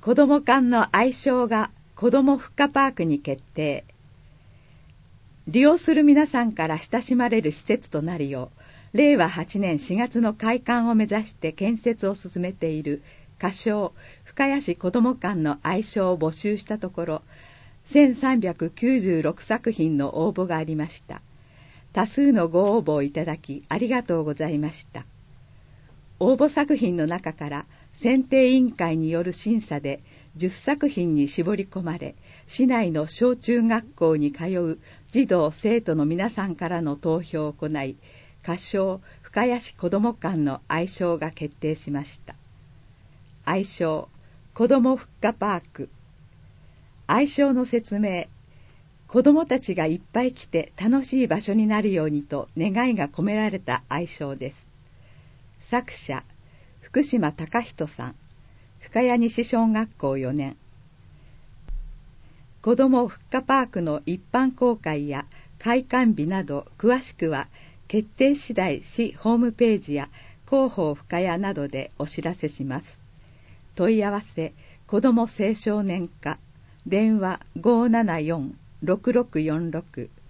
子ども館の愛称が子どもふっかパークに決定。利用する皆さんから親しまれる施設となるよう、令和8年4月の開館を目指して建設を進めている仮称深谷市子ども館の愛称を募集したところ、1396作品の応募がありました。多数のご応募をいただきありがとうございました。応募作品の中から選定委員会による審査で10作品に絞り込まれ、市内の小中学校に通う児童生徒の皆さんからの投票を行い、仮称深谷市子ども館の愛称が決定しました。愛称子どもふっかパーク。愛称の説明。子どもたちがいっぱい来て楽しい場所になるようにと願いが込められた愛称です。作者福島隆人さん、深谷西小学校4年。子どもふっかパークの一般公開や開館日など詳しくは決定次第市ホームページや広報深谷などでお知らせします。問い合わせ子ども青少年課、電話574-6646